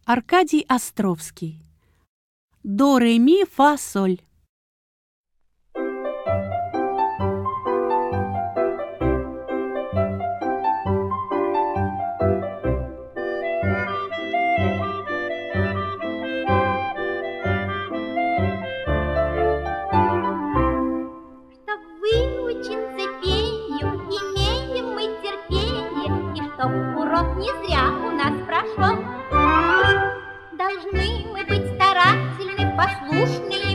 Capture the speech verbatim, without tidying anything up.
Аркадий Островский. До, ре, ми, фа, соль. Чтоб выучиться пению, имеем мы терпение, и чтоб урок не зря у нас прошел. Должны мы быть старательны, послушны